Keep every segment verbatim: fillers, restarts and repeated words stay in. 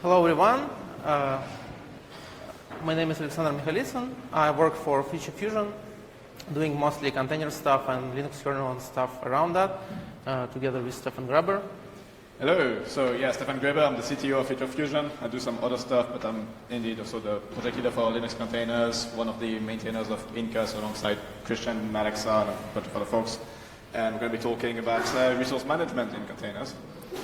Hello everyone. Uh, my name is Alexander Mikhalitsyn. I work for Feature Fusion, doing mostly container stuff and Linux kernel and stuff around that, uh, together with Stefan Graber. Hello. So yeah, Stefan Graber. I'm the C T O of Feature Fusion. I do some other stuff, but I'm indeed also the project leader for Linux containers, one of the maintainers of Incas alongside Christian, Malaxa, and a bunch of other folks. And we're going to be talking about uh, resource management in containers.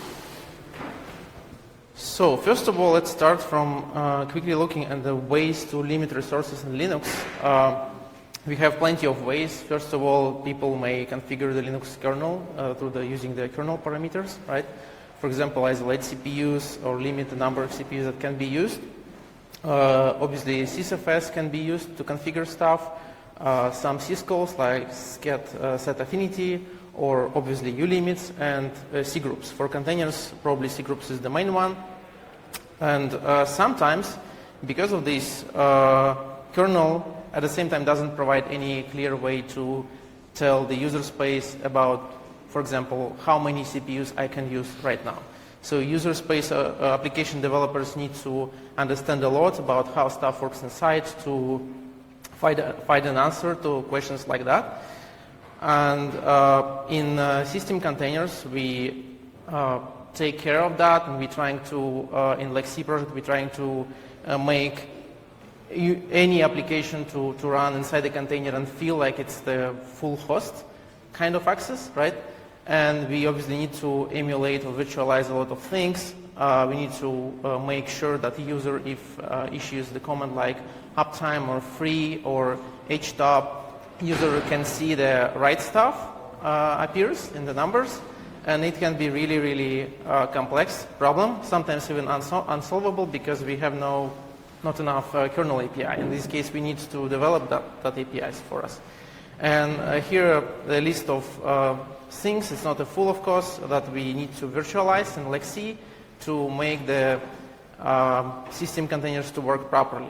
So first of all, let's start from uh, quickly looking at the ways to limit resources in Linux. Uh, we have plenty of ways. First of all, people may configure the Linux kernel uh, through the using the kernel parameters, right? For example, isolate C P Us or limit the number of C P Us that can be used. Uh, obviously, sysfs can be used to configure stuff. Uh, some syscalls like scat uh, set affinity, or obviously ulimits and uh, cgroups. For containers, probably cgroups is the main one. And uh, sometimes, because of this, uh, kernel at the same time doesn't provide any clear way to tell the user space about, for example, how many C P Us I can use right now. So user space uh, uh, application developers need to understand a lot about how stuff works inside to find, a, find an answer to questions like that. And uh, in uh, system containers, we uh, take care of that, and we're trying to, uh, in like C project, we're trying to uh, make you, any application to, to run inside the container and feel like it's the full host kind of access, right? And we obviously need to emulate or virtualize a lot of things. Uh, we need to uh, make sure that the user, if uh, issues the command like uptime or free or htop, user can see the right stuff uh, appears in the numbers, and it can be really, really uh, complex problem, sometimes even unsol unsolvable because we have no, not enough uh, kernel A P I. In this case, we need to develop that, that A P Is for us. And uh, here the list of uh, things, it's not a full of course, that we need to virtualize in like C to make the uh, system containers to work properly.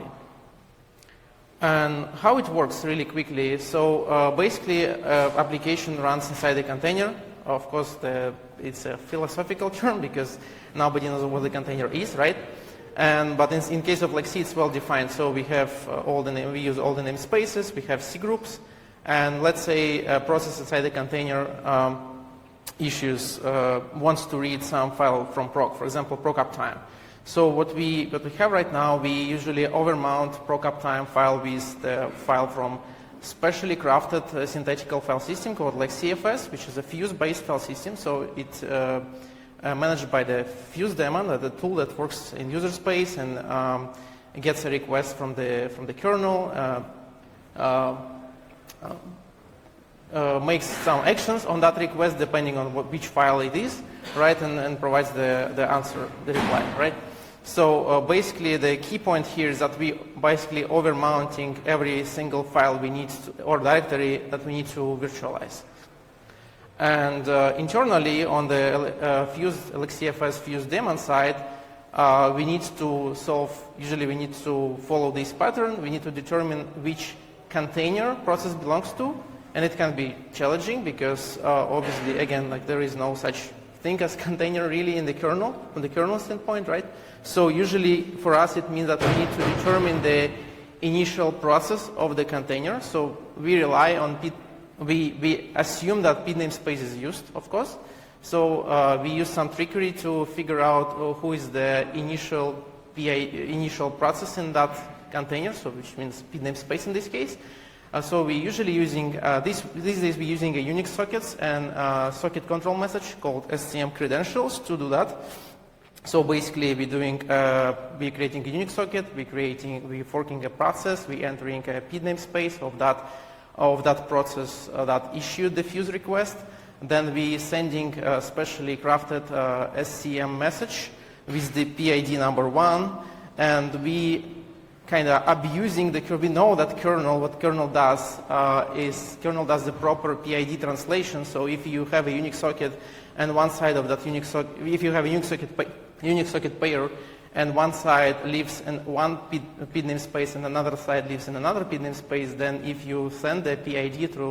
And how it works really quickly. So uh, basically, uh, application runs inside the container. Of course, the, it's a philosophical term because nobody knows what the container is, right? And but in, in case of like C, it's well defined. So we have uh, all the name, we use all the namespaces. We have C groups, and let's say a process inside the container um, issues uh, wants to read some file from proc, for example, proc uptime. So what we, what we have right now, we usually overmount proc uptime file with the file from specially crafted uh, synthetical file system called like C F S, which is a Fuse-based file system. So it's uh, uh, managed by the Fuse daemon, uh, the tool that works in user space and um, gets a request from the from the kernel, uh, uh, uh, makes some actions on that request depending on what, which file it is, right, and, and provides the the answer, the reply, right. So uh, basically the key point here is that we basically overmounting every single file we need to, or directory that we need to virtualize. And uh, internally on the uh, Fuse, L X C F S Fuse daemon side, uh, we need to solve, usually we need to follow this pattern. We need to determine which container process belongs to, and it can be challenging because uh, obviously again, like there is no such thing as container really in the kernel, from the kernel standpoint, right? So usually for us it means that we need to determine the initial process of the container. So we rely on, P we, we assume that P namespace is used, of course. So uh, we use some trickery to figure out uh, who is the initial P I, initial process in that container, so which means P namespace in this case. Uh, so we're usually using, uh, this, these days we're using a Unix sockets and uh, socket control message called S C M credentials to do that. So basically we're doing, uh, we're creating a Unix socket, we're creating, we're forking a process, we're entering a P namespace of that, of that process uh, that issued the Fuse request. Then we're sending a specially crafted uh, S C M message with the P I D number one, and we kind of abusing the kernel. We know that kernel, what kernel does uh, is kernel does the proper P I D translation. So if you have a Unix socket and one side of that Unix socket, if you have a Unix socket, Unix socket pair, and one side lives in one P I D namespace and another side lives in another P I D namespace, then if you send the P I D through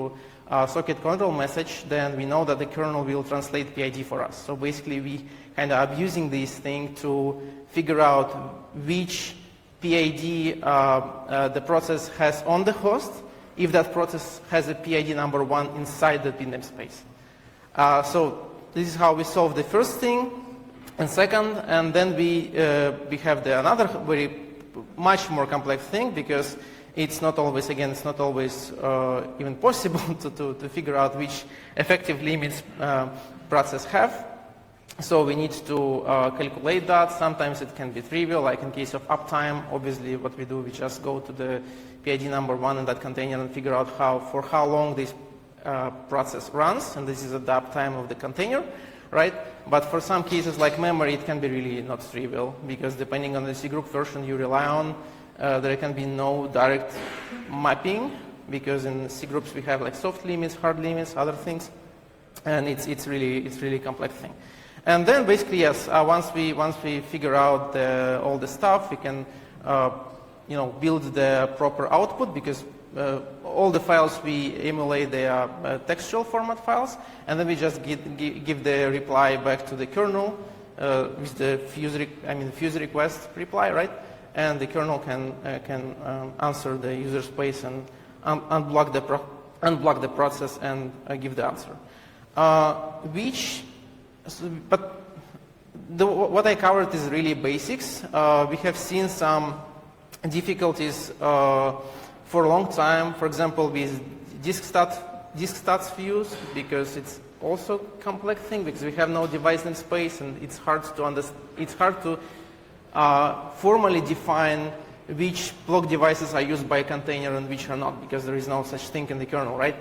uh, socket control message, then we know that the kernel will translate P I D for us. So basically we kind of abusing this thing to figure out which P I D uh, uh, the process has on the host, if that process has a P I D number one inside the bin namespace. Uh, so this is how we solve the first thing. And second, and then we, uh, we have the another very much more complex thing, because it's not always, again, it's not always uh, even possible to, to, to figure out which effective limits uh, process have. So we need to uh, calculate that. Sometimes it can be trivial, like in case of uptime. Obviously, what we do, we just go to the P I D number one in that container and figure out how, for how long this uh, process runs, and this is at the uptime of the container, right? But for some cases like memory, it can be really not trivial, because depending on the cgroup version you rely on, uh, there can be no direct mapping, because in cgroups we have like soft limits, hard limits, other things, and it's, it's, really, it's really a complex thing. And then basically, yes, uh, once, we, once we figure out the, all the stuff, we can uh, you know, build the proper output, because uh, all the files we emulate, they are uh, textual format files, and then we just give, give the reply back to the kernel uh, with the fuse, re I mean, fuse request reply, right? And the kernel can, uh, can um, answer the user space and un unblock, the pro unblock the process and uh, give the answer. Uh, which So, but the, what I covered is really basics. Uh, we have seen some difficulties uh, for a long time, for example, with disk, stat, disk stats views, because it's also a complex thing, because we have no device namespace, and it's hard to understand, it's hard to uh, formally define which block devices are used by a container and which are not, because there is no such thing in the kernel, right?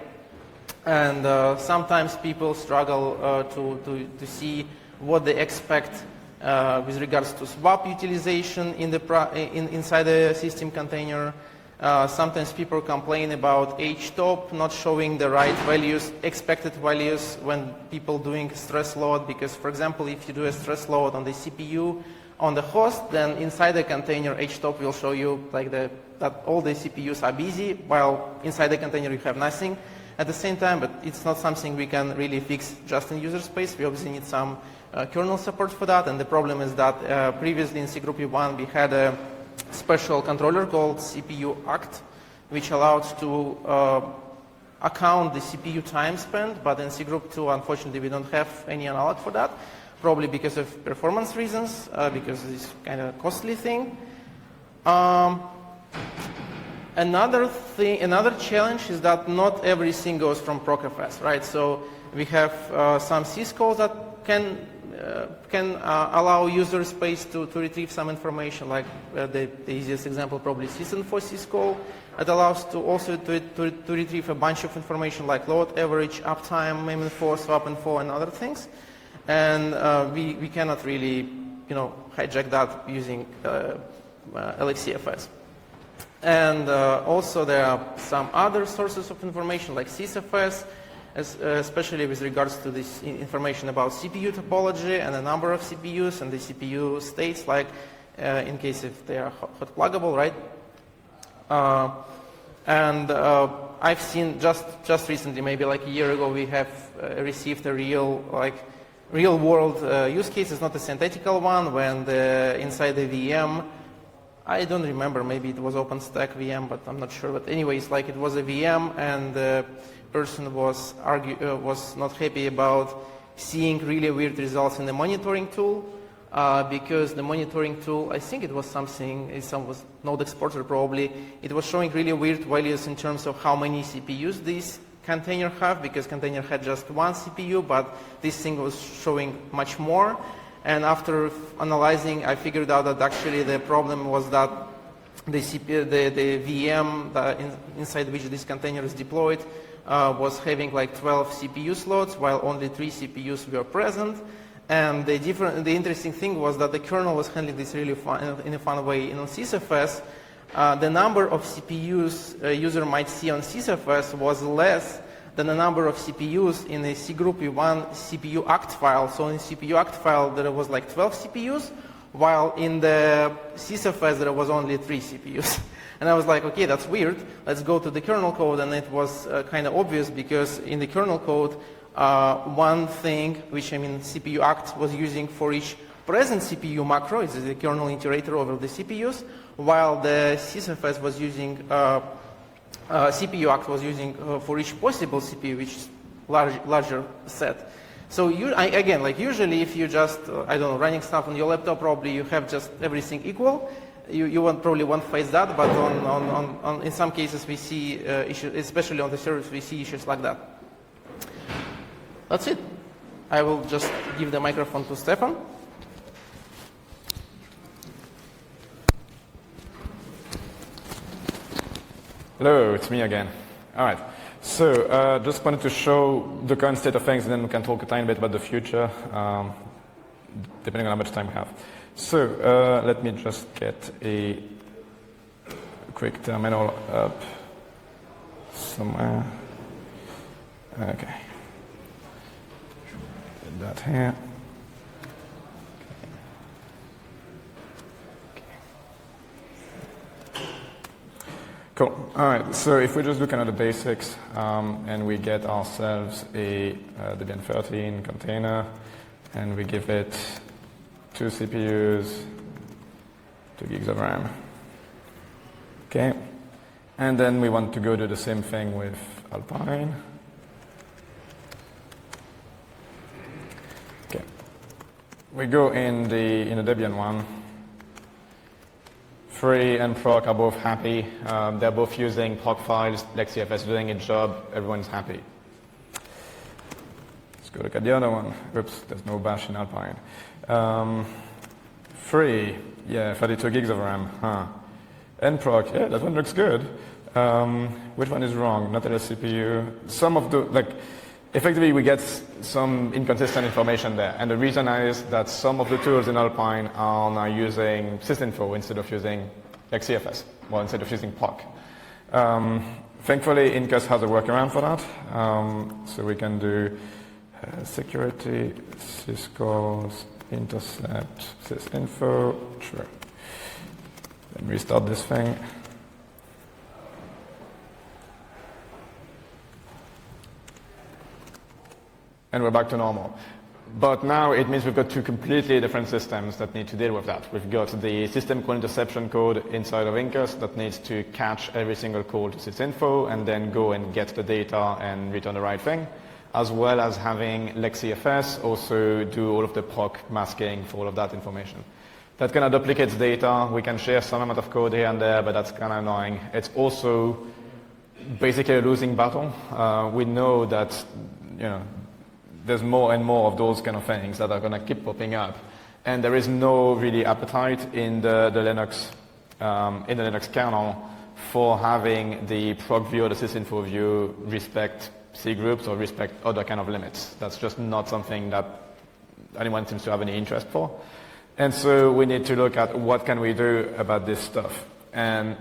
And uh, sometimes people struggle uh, to, to, to see what they expect uh, with regards to swap utilization in the pro in, inside the system container. Uh, sometimes people complain about H top not showing the right values, expected values, when people doing stress load, because, for example, if you do a stress load on the C P U on the host, then inside the container H top will show you like the, that all the C P Us are busy, while inside the container you have nothing. At the same time, but it's not something we can really fix just in user space. We obviously need some uh, kernel support for that, and the problem is that uh, previously in cgroup v one we had a special controller called C P U act, which allowed to uh, account the C P U time spent, but in cgroup two, unfortunately, we don't have any analog for that, probably because of performance reasons, uh, because it's kind of a costly thing. Um, Another thing, another challenge is that not everything goes from procfs, right? So we have uh, some syscalls that can uh, can uh, allow user space to, to retrieve some information, like uh, the, the easiest example probably sysinfo syscall. It allows to also to, to, to retrieve a bunch of information like load average, uptime, meminfo, swap info, and other things. And uh, we we cannot really you know hijack that using uh, uh, L X C F S. And uh, also there are some other sources of information like sysfs, as, uh, especially with regards to this information about C P U topology and the number of C P Us and the C P U states, like uh, in case if they are hot, hot pluggable, right? Uh, and uh, I've seen just just recently, maybe like a year ago, we have uh, received a real like real world uh, use case. It's not a synthetical one, when the inside the V M. I don't remember, maybe it was OpenStack V M, but I'm not sure. But anyways, like it was a V M, and the person was argue, uh, was not happy about seeing really weird results in the monitoring tool, uh, because the monitoring tool, I think it was something, it was Node Exporter probably, it was showing really weird values in terms of how many C P Us this container have, because container had just one C P U, but this thing was showing much more. And after analyzing, I figured out that actually the problem was that the, C P U, the, the V M that in, inside which this container is deployed uh, was having like twelve C P U slots, while only three C P Us were present. And the, different, the interesting thing was that the kernel was handling this really fun, in a fun way. In sysfs, uh, the number of C P Us a user might see on sysfs was less than the number of C P Us in a cgroup v one C P U act file. So in C P U act file there was like twelve C P Us, while in the sysfs there was only three C P Us. And I was like, okay, that's weird. Let's go to the kernel code, and it was uh, kind of obvious because in the kernel code, uh, one thing, which I mean C P U act was using for each present C P U macro, is the kernel iterator over the C P Us, while the sysfs was using, uh, uh, C P U act was using uh, for each possible C P U, which is large, larger set. So you, I, again, like usually if you just, uh, I don't know, running stuff on your laptop, probably you have just everything equal. You, you won't, probably won't face that, but on, on, on, on, in some cases we see uh, issues, especially on the service, we see issues like that. That's it. I will just give the microphone to Stefan. Hello, it's me again. All right. So uh, just wanted to show the current state of things, and then we can talk a tiny bit about the future, um, depending on how much time we have. So uh, let me just get a quick terminal up somewhere. Okay. Get that here. Cool. All right. So if we just look at the basics um, and we get ourselves a uh, Debian thirteen container, and we give it two C P Us, two gigs of RAM. Okay. And then we want to go do the same thing with Alpine. Okay. We go in the in the Debian one. Free and proc are both happy. Um, they're both using proc files, LexCFS doing its job. Everyone's happy. Let's go look at the other one. Oops, there's no bash in Alpine. Um, free, yeah, thirty-two gigs of RAM. Huh. And proc, yeah, that one looks good. Um, which one is wrong? Not L S C P U. Some of the like. Effectively, we get some inconsistent information there, and the reason is that some of the tools in Alpine are now using sysinfo instead of using LexCFS, well, instead of using proc. Um, thankfully, Incus has a workaround for that, um, so we can do uh, security, syscalls, intercept, sysinfo, sure. Then restart this thing. And we're back to normal. But now it means we've got two completely different systems that need to deal with that. We've got the system call interception code inside of Incus that needs to catch every single call to sysinfo and then go and get the data and return the right thing, as well as having LexCFS also do all of the proc masking for all of that information. That kind of duplicates data. We can share some amount of code here and there, but that's kind of annoying. It's also basically a losing battle. Uh, we know that, you know, there's more and more of those kind of things that are going to keep popping up, and there is no really appetite in the, the Linux um, in the Linux kernel for having the proc view or the sysinfo view respect C groups or respect other kind of limits. That's just not something that anyone seems to have any interest for, and so we need to look at what can we do about this stuff. And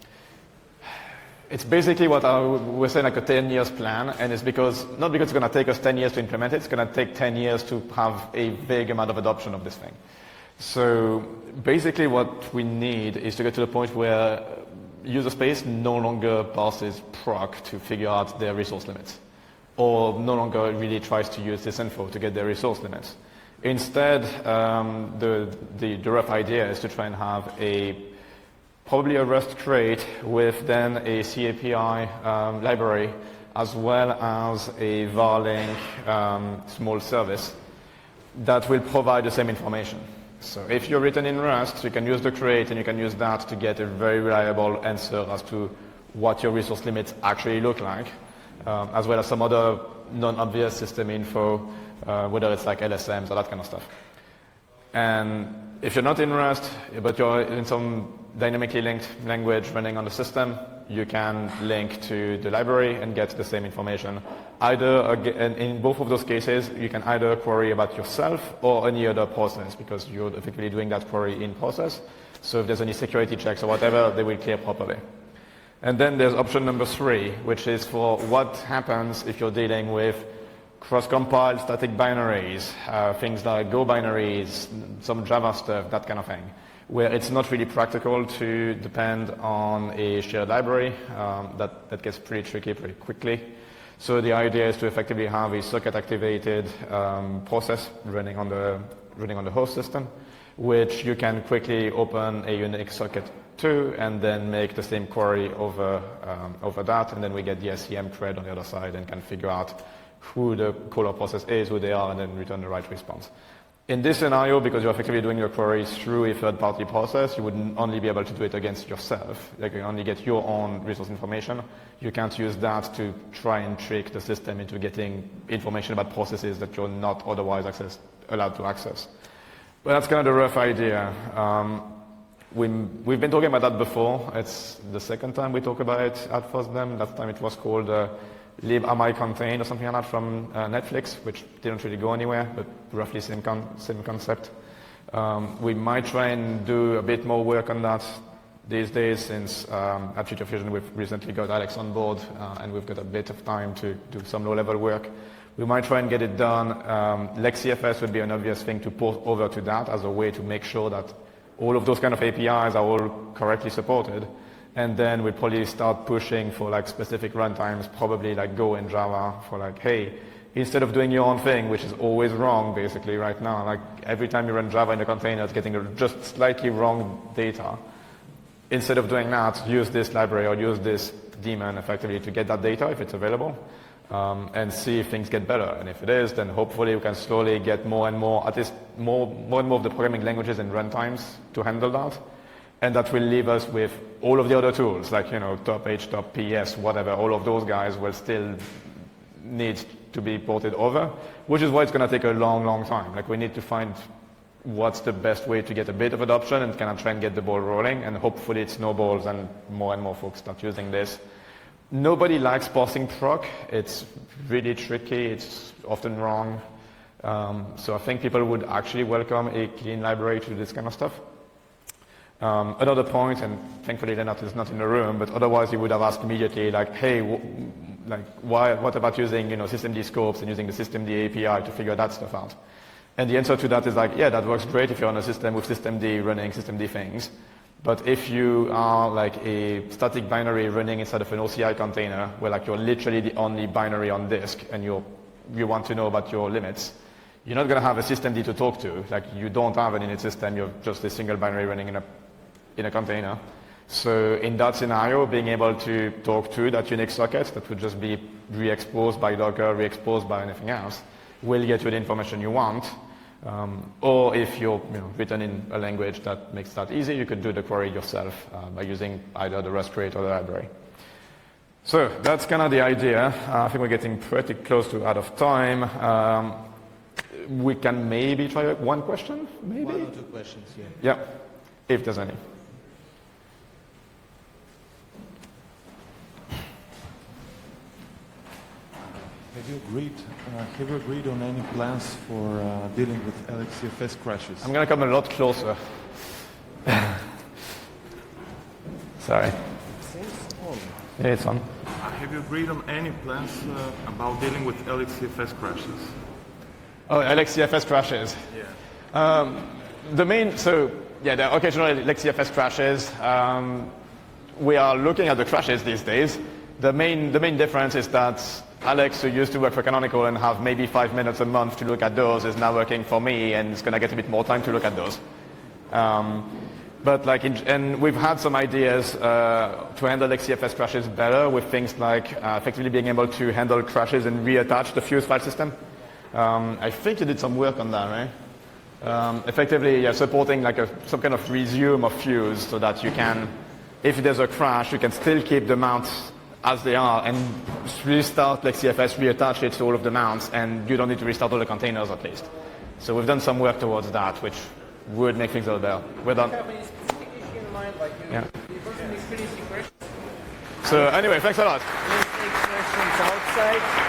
it's basically what I, we're saying, like a ten years plan, and it's because, not because it's going to take us ten years to implement it, it's going to take ten years to have a big amount of adoption of this thing. So basically what we need is to get to the point where user space no longer passes proc to figure out their resource limits, or no longer really tries to use sysinfo to get their resource limits. Instead, um, the, the, the rough idea is to try and have a probably a Rust crate with then a C A P I um, library, as well as a varlink um, small service that will provide the same information. So if you're written in Rust, you can use the crate and you can use that to get a very reliable answer as to what your resource limits actually look like, um, as well as some other non-obvious system info, uh, whether it's like L S Ms or that kind of stuff. And if you're not in Rust, but you're in some dynamically linked language running on the system, you can link to the library and get the same information. Either, in both of those cases, you can either query about yourself or any other process, because you're effectively doing that query in process. So if there's any security checks or whatever, they will clear properly. And then there's option number three, which is for what happens if you're dealing with cross-compiled static binaries, uh, things like Go binaries, some Java stuff, that kind of thing, where it's not really practical to depend on a shared library. Um, that, that gets pretty tricky pretty quickly. So the idea is to effectively have a socket-activated um, process running on the running on the host system, which you can quickly open a Unix socket to, and then make the same query over um, over that, and then we get the S C M cred on the other side and can figure out who the caller process is, who they are, and then return the right response. In this scenario, because you're effectively doing your queries through a third-party process, you would only be able to do it against yourself. Like, you only get your own resource information. You can't use that to try and trick the system into getting information about processes that you're not otherwise access, allowed to access. But that's kind of the rough idea. Um, we, we've been talking about that before. It's the second time we talk about it at FOSDEM. Last time it was called uh, libamicontain or something like that from uh, Netflix, which didn't really go anywhere, but roughly same, con same concept. Um, we might try and do a bit more work on that these days, since um, at Future Fusion we've recently got Alex on board, uh, and we've got a bit of time to do some low-level work. We might try and get it done. Um, LexCFS would be an obvious thing to port over to that as a way to make sure that all of those kind of A P Is are all correctly supported. And then we'd probably start pushing for like specific runtimes, probably like Go and Java, for like, hey, instead of doing your own thing, which is always wrong basically right now, like every time you run Java in a container, it's getting just slightly wrong data. Instead of doing that, use this library or use this daemon effectively to get that data if it's available, um, and see if things get better. And if it is, then hopefully we can slowly get more and more, at least more, more and more of the programming languages and runtimes to handle that. And that will leave us with all of the other tools, like, you know, top H, top P S, whatever. All of those guys will still need to be ported over, which is why it's going to take a long, long time. Like, we need to find what's the best way to get a bit of adoption and kind of try and get the ball rolling, and hopefully it snowballs and more and more folks start using this. Nobody likes parsing proc. It's really tricky. It's often wrong. Um, so I think people would actually welcome a clean library to do this kind of stuff. Um, another point, and thankfully Lennart is not in the room, but otherwise he would have asked immediately, like, hey, w like, why, what about using, you know, systemd scopes and using the systemd A P I to figure that stuff out? And the answer to that is like, yeah, that works great if you're on a system with systemd running systemd things. But if you are like a static binary running inside of an O C I container, where like you're literally the only binary on disk, and you're, you want to know about your limits, you're not going to have a systemd to talk to. Like, you don't have an init system, you're just a single binary running in a in a container. So in that scenario, being able to talk to that Unix socket that would just be re-exposed by Docker, re-exposed by anything else, will get you the information you want. Um, or if you're, you know, written in a language that makes that easy, you could do the query yourself uh, by using either the Rust crate or the library. So that's kind of the idea. Uh, I think we're getting pretty close to out of time. Um, we can maybe try one question, maybe? One or two questions, yeah. Yeah, if there's any. Have you agreed? Uh, have you agreed on any plans for uh, dealing with L X C F S crashes? I'm going to come a lot closer. Sorry. Yeah, it's on. Uh, have you agreed on any plans uh, about dealing with L X C F S crashes? Oh, L X C F S crashes. Yeah. Um, the main, so yeah, there are occasional L X C F S crashes. Um, we are looking at the crashes these days. The main, the main difference is that Alex, who used to work for Canonical and have maybe five minutes a month to look at those, is now working for me, and is going to get a bit more time to look at those. Um, but like, in, and we've had some ideas uh, to handle X C F S crashes better, with things like uh, effectively being able to handle crashes and reattach the Fuse file system. Um, I think you did some work on that, right? Um, effectively, yeah, supporting like a, some kind of resume of Fuse, so that you can, if there's a crash, you can still keep the mounts as they are and restart like C F S, reattach it to all of the mounts, and you don't need to restart all the containers at least. So we've done some work towards that, which would make things a little better. We're done. Do you have any specific issue in mind, like you, Yeah. you personally experiencing crashes? So anyway, thanks a lot. Let's take questions outside.